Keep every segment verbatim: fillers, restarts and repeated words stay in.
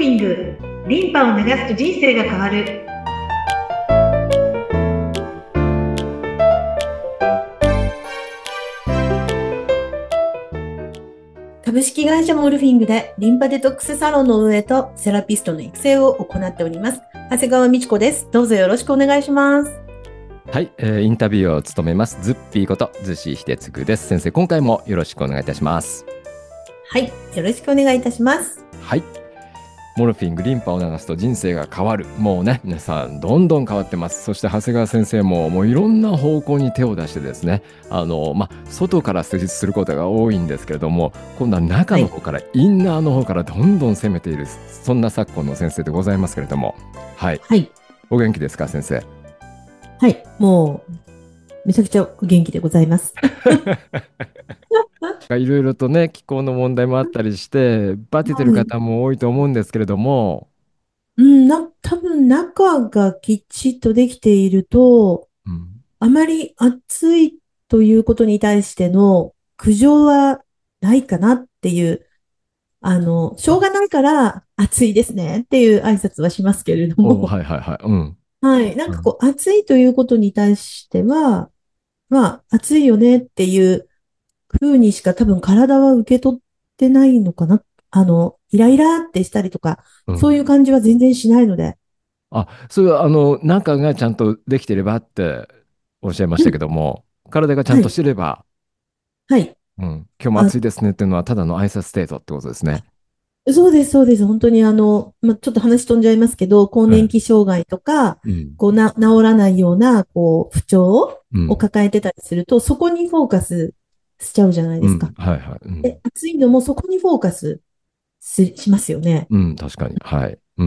フィング、リンパを流すと人生が変わる。株式会社モルフィングでリンパデトックスサロンの運営とセラピストの育成を行っております。長谷川美智子です。どうぞよろしくお願いします。 はい、えー、インタビューを務めますズッピーこと逗子秀嗣です。先生、今回もよろしくお願いいたします。 はい、よろしくお願いいたします。 はい、モルフィング、リンパを流すと人生が変わる。もうね、皆さんどんどん変わってます。そして長谷川先生ももういろんな方向に手を出してですね、あのまあ外から施術することが多いんですけれども、今度は中の方から、はい、インナーの方からどんどん攻めている、そんな昨今の先生でございますけれども、はい、はい、お元気ですか先生？ はい、もうめちゃくちゃ元気でございます。 いろいろとね、気候の問題もあったりしてバテてる方も多いと思うんですけれども、 うん、な、多分中がきちっとできていると、うん、あまり暑いということに対しての苦情はないかなっていう、あの、しょうがないから暑いですねっていう挨拶はしますけれども。 はいはいはい。うん。 はい。なんかこう、暑いということに対しては、まあ、暑いよねっていう風にしか多分体は受け取ってないのかな。あの、イライラってしたりとか、うん、そういう感じは全然しないので。 あ、それはあの、中がちゃんとできてればっておっしゃいましたけども、うん、体がちゃんとしてれば、 はい。はい、 うん、今日も暑いですねっていうのはただの挨拶程度ってことですね。 そうです、そうです。本当にあの、まあ、ちょっと話飛んじゃいますけど、更年期障害とか、うん、こうな、治らないような、こう、不調を抱えてたりすると、うん、そこにフォーカスしちゃうじゃないですか。うん、はいはい。うん、で、暑いのもそこにフォーカスしますよね。 うん、確かに。はい。うん。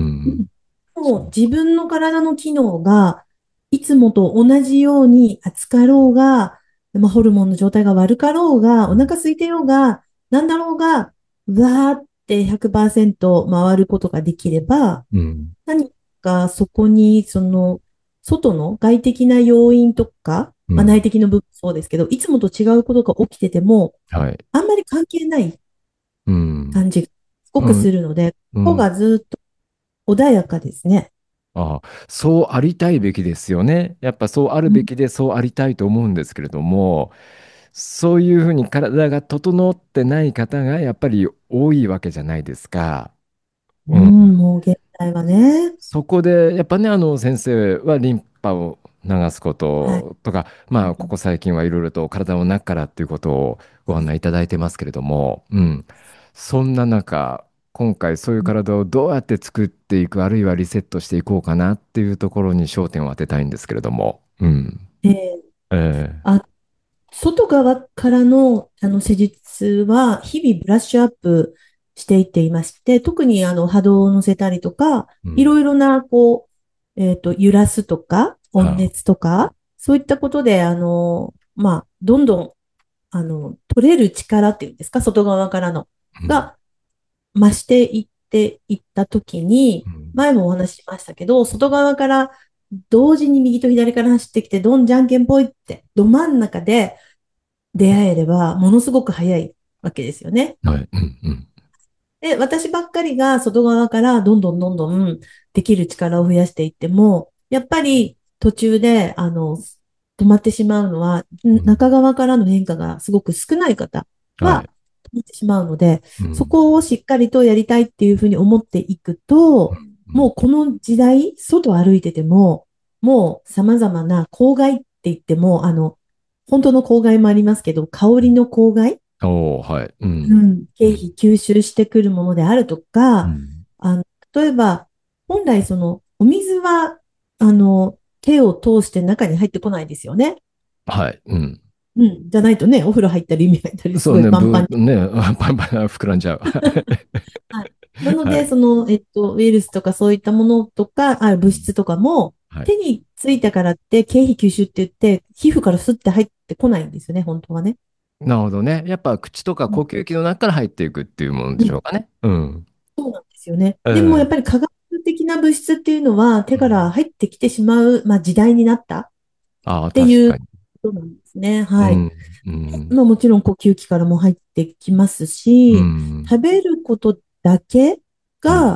もう自分の体の機能が、いつもと同じように暑かろうが、まあ、ホルモンの状態が悪かろうが、お腹空いてようが、なんだろうが、うわーってひゃくパーセント回ることができれば、うん、何かそこに、その、外の外的な要因とか、まあ、内的の部分そうですけど、うん、いつもと違うことが起きてても、はい、あんまり関係ない感じがすごくするので、うん、ここがずっと穏やかですね。 ああ、そうありたいべきですよね。やっぱそうあるべきでそうありたいと思うんですけれども、うん、そういうふうに体が整ってない方がやっぱり多いわけじゃないですか。 うん、うん、もう現在はね。 そこでやっぱね、あの先生はリンパを流すこととか、はい、まあここ最近はいろいろと体の中からっていうことをご案内いただいてますけれども、うん、そんな中、今回そういう体をどうやって作っていく、あるいはリセットしていこうかなっていうところに焦点を当てたいんですけれども。うん。 えーえー、あ、外側からの、あの施術は日々ブラッシュアップしていっていまして、特にあの波動を乗せたりとか、うん、いろいろな、こう、えっと、揺らすとか、温熱とか、そういったことで、あの、まあ、どんどん、あの、取れる力っていうんですか、外側からの、が増していっていったときに、前もお話ししましたけど、外側から同時に右と左から走ってきて、どんじゃんけんぽいって、ど真ん中で出会えれば、ものすごく早いわけですよね。はい。うんうん、で、私ばっかりが外側からどんどんどんどんできる力を増やしていっても、やっぱり途中で、あの、止まってしまうのは、中側からの変化がすごく少ない方は、止まってしまうので、はい、そこをしっかりとやりたいっていうふうに思っていくと、うん、もうこの時代、外歩いてても、もう様々な公害って言っても、あの、本当の公害もありますけど、香りの公害、 おはい。うん。 うん。経費吸収してくるものであるとか、うん、あの、例えば、本来その、お水は、あの、手を通して中に入ってこないですよね。 はい。うん。 うん。じゃないとね、お風呂入ったり、海入ったり、すごいパンパンに。 ね、パンパン膨らんじゃう。 はい。なので、はい、その、えっと、ウイルスとかそういったものとか、あ物質とかも、はい、手についたからって、経費吸収って言って、皮膚からスッて入ってこないんですよね、本当はね。 なるほどね。やっぱ口とか呼吸器の中から入っていくっていうものでしょうかね。うん。うん、 そうなんですよね。でもやっぱり化学的な物質っていうのは手から入ってきてしまう、まあ、時代になったっていうことなんですね。はい。うんうん、まあ、もちろん呼吸器からも入ってきますし、うん、食べることだけが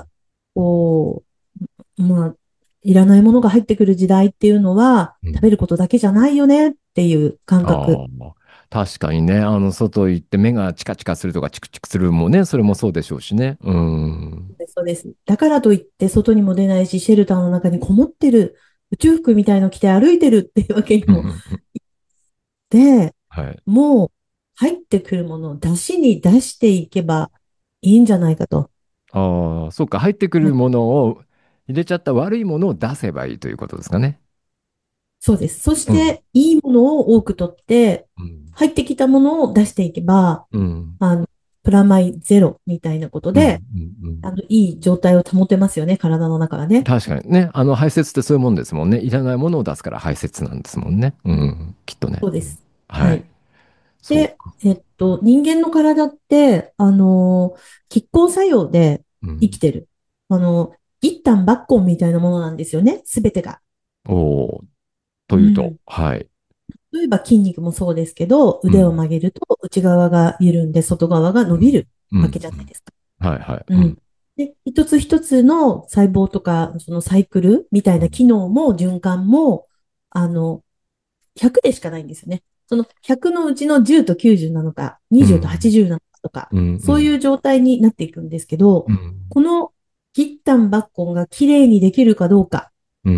こう、まあ、いらないものが入ってくる時代っていうのは、 うん。 食べることだけじゃないよねっていう感覚。 ああ、確かにね、あの、外行って目がチカチカするとかチクチクするもね、それもそうでしょうしね。うん。 そうです。だからといって外にも出ないし、シェルターの中にこもってる、宇宙服みたいの着て歩いてるっていうわけにも。で、 はい。 もう入ってくるものを出しに出していけばいいんじゃないかと。 ああ、そうか、入ってくるものを入れちゃった悪いものを出せばいいということですかね。 そうです。そしうん。 て、いいものを多く取って、 うん。 入ってきたものを出していけば、 うん。 あの、プラマイゼロみたいなことうん。 で、 うん。 あの、いい状態を保てますよね、体の中がうん。 ね。 確かにね、あの排泄ってそういうもんですもんね。いらないものを出すから排泄なんですもんね。うん。きっとね。 そうです。 はい。 はい。で、 そうか。 えっと、人間の体って、あの、拮抗作用でうん。 生きてる。あの、一旦抜根みたいなものなんですよね、すべてが。 おお、というと、 うん。 はい。 例えば筋肉もそうですけど、腕をうん。 曲げると内側が緩んで外側が伸びるうん。 わけじゃうん。 ないですか。 はいはい。 うん。 うん。 で、一つ一つの細胞とか、そのサイクルみたいな機能も循環も、あの、ひゃくでしかないんですよね。そのひゃくのうちのじゅうときゅうじゅうなのか、にじゅうとうん。 はちじゅうなのかとか、 うん。うん。 そういう状態になっていくんですけど、 うん。 この切った抜根がきれいにできるかどうか、 うん。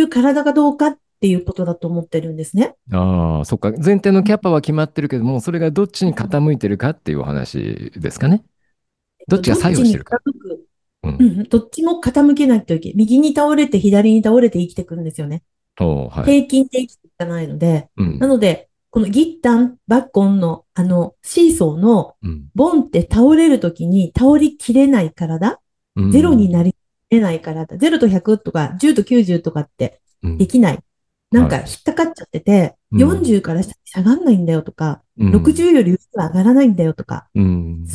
そういう体かどうかっていうことだと思ってるんですね。 ああ、そっか。前提のキャパは決まってるけども、それがどっちに傾いてるかっていうお話ですかね。どっちがどっちに傾作用してるか。 く、 うん。 うん、どっちも傾けないといけない。右に倒れて左に倒れて生きてくるんですよね。 おー、はい。 平均で生きていかないので、 うん。 なので、このギッタン、バッコンの、あの、シーソーの、 うん。 ボンって倒れるときに倒りきれない体、 うゼロになん。 りきれない体、ゼロとひゃくとかじゅうときゅうじゅうとかってうん。 できない。なんはい。 か引っかかっちゃってて、 うん。 よんじゅうから下に下がんないんだよとか、 うん。 ろくじゅうより上は上がらないんだよとか、 うん。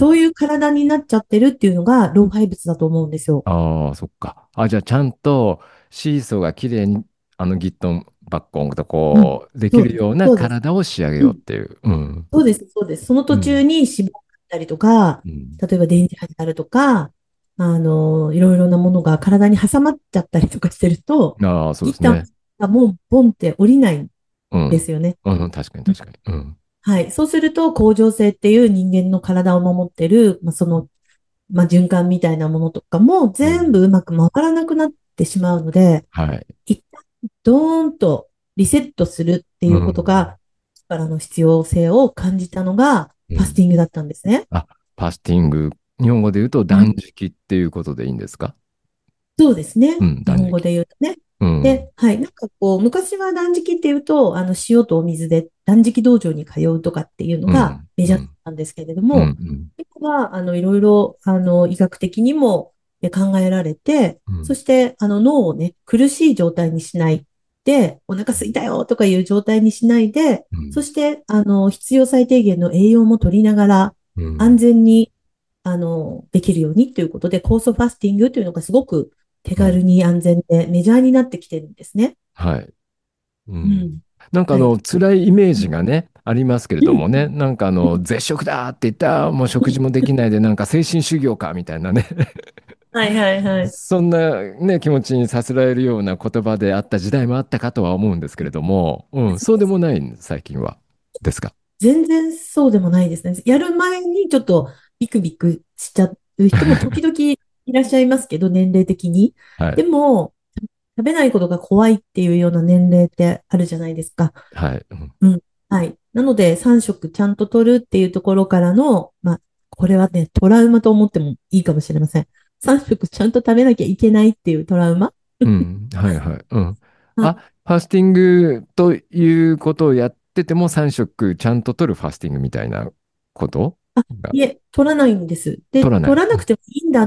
そういう体になっちゃってるっていうのが老廃物だと思うんですよ。 ああ、そっか。あ、じゃあちゃんとシーソーが綺麗に、あのギットンバッコンとうん。 こう、できそうです。 るようなそうです。 体を仕上げうん。 ようっていう。うん。 そうです。そうです。その途中うん。 に脂肪があったりとか、 うん。 例えば電磁波であるとか、あの、いろいろなものが体に挟まっちゃったりとかしてると、 ああ、そうで一旦すね。 がもうボンって降りないんうん。 ですよね。 うん、確かにうん。 確かに。うん。 はい。そうすると、恒常性っていう人間の体を守ってる、まあ、その、まあ、循環みたいなものとかもうん。 全部うまく回らなくなってしまうので、 はい。 一旦ドーンとリセットするってういうことん。 が、力の必要性を感じたのが、ファスうん。 ティングだったんですね。 あ、ファスティング。日本語で言うとうん。 断食っていうことでいいんですか？ そうですね。 うん、 日本語断食。 で言うとね。 うん。 で、はい。なんかこう、昔は断食っていうと、あの、塩とお水で断食道場に通うとかっていうのがうん。 メジャーだっうん。 たんですけれどうん。うも、 ん。 今は、あの、いろいろ、あの、医学的にもえ考えられて、 うん。 そして、あの、脳をね、苦しい状態にしないで、お腹空いたよとかいう状態にしないで、 うん。 そして、あの、必要最低限の栄養も取りながら、安うん。 全にあの、できるようにということで、酵素ファスティングというのがすごく手うん。 軽に安全でメジャーになってきてるんですね。 はい。うん。 うん。はい。 なんかあの、辛いイメージがね、ありますけれうん。 どもね、なんかあの、 うん。 絶食だって言ったら、もう食事もできないで、なんか精神修行かみたいなね、 はいはいはい。 そんなね、気持ちにさせられるような言葉であった時代もあったかとは思うんですけれども、うん、そうでもないん最近は。ですか？ 全然そうでもないですね。やる前にちょっとビクビクしちゃう人も時々いらっしゃいますけど、年齢的に。 はい。 でも、食べないことが怖いっていうような年齢ってあるじゃないですか。 はい。うん。 うん。はい。なので、さん食ちゃんと取るっていうところからの、まあ、これはね、トラウマと思ってもいいかもしれません。さん食ちゃんと食べなきゃいけないっていうトラウマ。 うん。はいはい。うん。あ、 はい。 ファスティングということをやっててもさん食ちゃんと取るファスティングみたいなことあ、 がいえ、取らないんです。で、 取らない。うん。 取らなくてもいいんだって、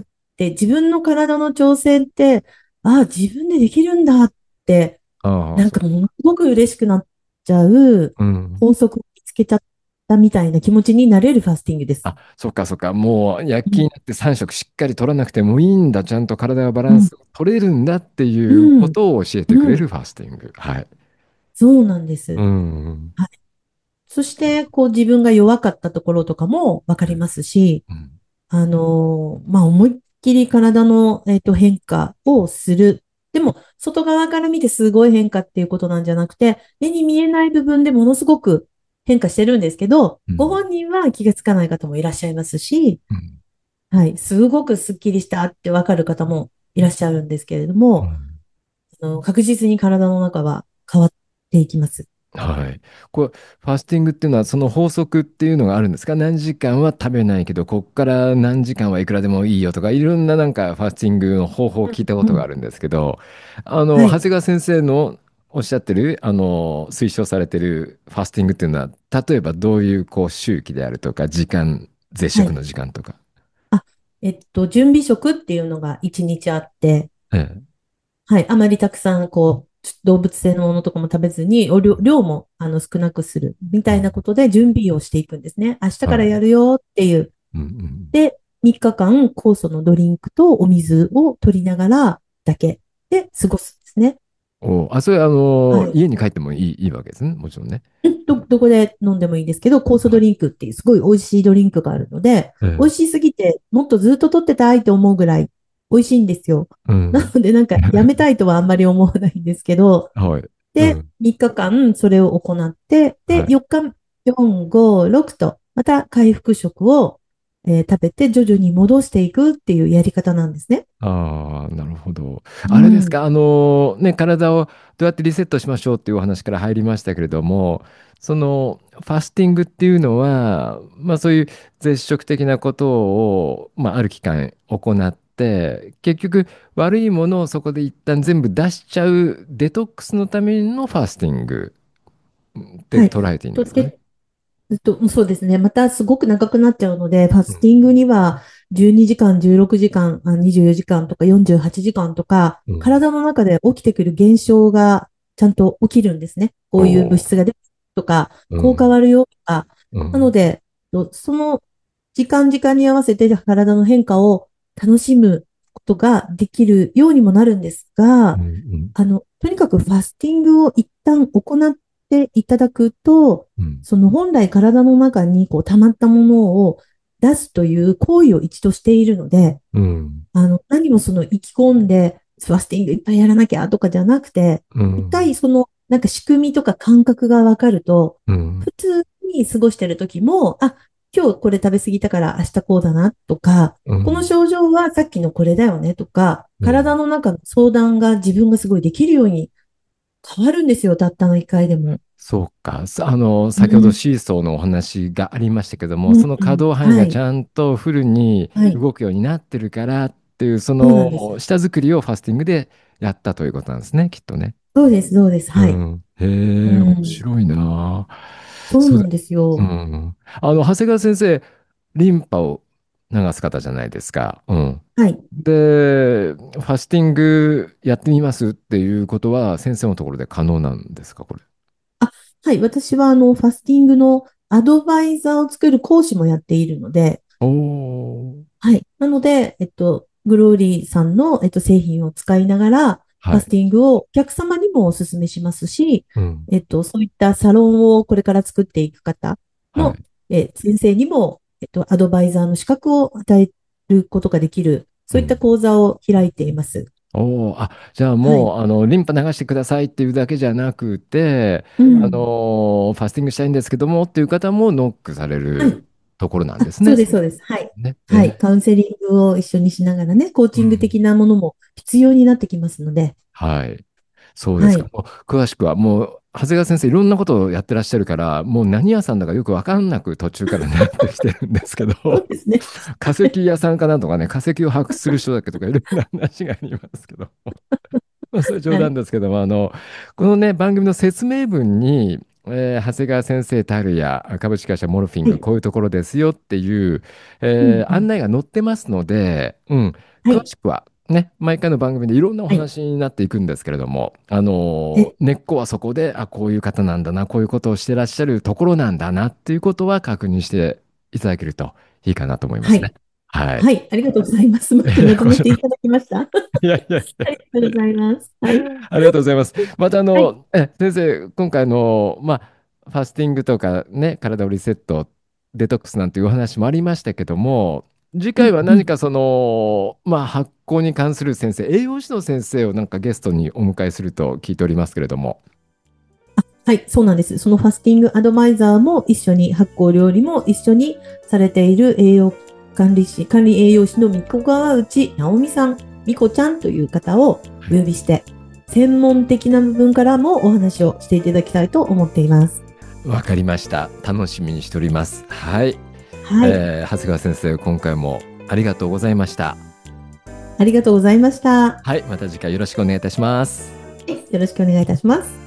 自分の体の調整って、ああ、自分でできるんだって、 ああ、そう。 なんかものすごく嬉しくなっちゃううん。 法則を見つけちゃったみたいな気持ちになれるファスティングです。 あ、そっかそっか。もう躍うん。 起になってさん食しっかり取らなくてもいいんだ。ちゃんと体がバラうん。 ンス取れるんだっていううん。 ことを教えてくうん。 れるファスティング。はい。 そうなんでうす。 ん。 はい。そして、こう自分が弱かったところとかもわかりますし、 うん。 あのーまあ、思いっきり体の、えっと、変化をする。でも、外側から見てすごい変化っていうことなんじゃなくて、目に見えない部分でものすごく変化してるんですけど、ごうん。 本人は気がつかない方もいらっしゃいますし、 うん。 はい、すごくスッキリしたってわかる方もいらっしゃるんですけれども、 うん。 あの確実に体の中は変わっていきます。 はい。これ、ファスティングっていうのは、その法則っていうのがあるんですか？何時間は食べないけど、こっから何時間はいくらでもいいよとか、いろんななんかファスティングの方法を聞いたことうん。 があるんですけど、あの、 はい。 長谷川先生のおっしゃってる、あの、推奨されてるファスティングっていうのは、例えばどういう、こう、周期であるとか、時間、絶はい。 食の時間とか。 あ、えっと、準備食っていうのが一日あって、 ええ。 はい。あまりたくさん、こう、動物性のものとかも食べずに、お量、量も、あの、少なくする、みたいなうん。 ことで準備をしていくんですね。明日からはい。 やるよっていう。 うん。うん。 で、みっかかん、酵素のドリンクとお水を取りながらだけで過ごすんですね。 お、あ、それ、あの、 はい。 家に帰ってもいい、いいわけですね。もちろんね。 ど、どこで飲んでもいいですけど、酵素ドはい。 リンクっていうすごい美味しいドリンクがあるので、 ええ。 美味しすぎてもっとずっと取ってたいと思うぐらい美味しいんですよ。 うなん。 のでなんかやめたいとはあんまり思わないんですけど、 はい。うで、 ん。 みっかかんそれを行って、で、 はい。 よっか、よん、ご、ろくと、また回復食を、えー食べて徐々に戻していくっていうやり方なんですね。 ああ、なるほど。 うん。 あれですか、あのね、体をどうやってリセットしましょうっていうお話から入りましたけれども、そのファスティングっていうのは、まあそういう絶食的なことを、まあある期間行って、結局悪いものをそこで一旦全部出しちゃうデトックスのためのファスティングってはい。 捉えていいんですかね。 とで、えっと、そうですね。またすごく長くなっちゃうので、ファうん。 スティングにはじゅうにじかん、じゅうろくじかん、あにじゅうよじかんとかよんじゅうはちじかんとか、 うん。 体の中で起きてくる現象がちゃんと起きるんですね。こおういう物ー。 質が出るとか、こう変うん。 わるよとか。 うん。 なので、とその時間時間に合わせて体の変化を楽しむことができるようにもなるんですうん。 が、 うん。 あの、とにかくファスティングを一旦行っていただくと、 うん。 その本来体の中にこう溜まったものを出すという行為を一度しているので、 うん。 あの、何もその意気込んで、ファスティングいっぱいやらなきゃとかじゃなくて、 う一回ん。 その、なんか仕組みとか感覚がわかると、 うん。 普通に過ごしてる時も、あ、今日これ食べ過ぎたから明日こうだなとか、このうん。 症状はさっきのこれだよねとか、 うん。 体の中の相談が自分がすごいできるように変わるんですよ、たったの一回でも。 そうか。さあの、 うん、 先ほどシーソーのお話がありましたけども、 うん、 その可うん、 動範囲はい、 がちゃんとフルにはい、 動くようになってるからっていう、そそうなんです。 の下作りをファスティングでやったということなんですね、きっとね。 そうです、そうです、はい。 うん。へうえ、面ん、 白いなあ。そうだ。 そうなんですうよ。 ん。あの、長谷川先生、リンパを流す方じゃないですか。うん。 はい。 で、ファスティングやってみますっていうことは、先生のところで可能なんですか、これ。 あ、はい。私は、あの、ファスティングのアドバイザーを作る講師もやっているので、 おー。 はい。なので、えっと、グローリーさんの、えっと、製品を使いながら、フはい。 ァスティングをお客様にもお勧めしますし、 うん。 えっと、そういったサロンをこれから作っていく方の、 はい。 え、先生にも、えっと、アドバイザーの資格を与えることができる、そういったうん。 講座を開いています。 おー、あ、じゃあはい。 もう、あの、リンパ流してくださいっていうだけじゃなくて、あのうん。 ーファスティングしたいんですけどもっていう方もノックされるはい。 ところなんであ、 すね。 そうです、 そのそうです。はい。 ね。えはい。カウーンセリングを一緒にしながらね、コーチングうん。 的なものも必要になってきますので、 はい。そうですか。 はい。 もう詳しくは、もう、長谷川先生、いろんなことをやってらっしゃるから、もう何屋さんだかよくわかんなく途中からなってきてるんですけど、 そうですね。 化石屋さんかなんとかね、化石を発掘する人だっけとかいろんな話がありますけど、まあ、それ冗はい。 談ですけども、あの、このね、番組の説明文に、えー長谷川先生たるや株式会社モルフィング、 はい。 こういうところですよっていう、 うん、 えーうん。 案内が載ってますので、うん、 はい。 詳しくは、ね、毎回の番組でいろんなおはい。 話になっていくんですけれども、あのえ、 根っこはそこで、あ、こういう方なんだな、こういうことをしてらっしゃるところなんだなっていうことは確認していただけるといいかなと思いますね。 はい。 はい。 はい。ありがとうございます。うまくまとえーこちらめていただきました。あいやいやいや。 りがとうございます。はい。 ありがとうございます。またあはい。 の、え、先生、今回の、まあ、ファスティングとかね、体をリセット、デトックスなんていうお話もありましたけども、 次回はうんうん。 何かその、まあ、発酵に関する先生、栄養士の先生をなんかゲストにお迎えすると聞いておりますけれども。 はい、そうなんです。そのファスティングアドバイザーも一緒に、発酵料理も一緒にされている栄養管理士、管理栄養士の三子川内直美さん、みこちゃんという方をお呼びして、専門的な部分からもお話をしていただきたいと思っています。 わかりました。楽しみにしております。はい。 はい。 えー、長谷川先生、今回もありがとうございました。 ありがとうございました。 はい。また次回よろしくお願いいたします。 よろしくお願いいたします。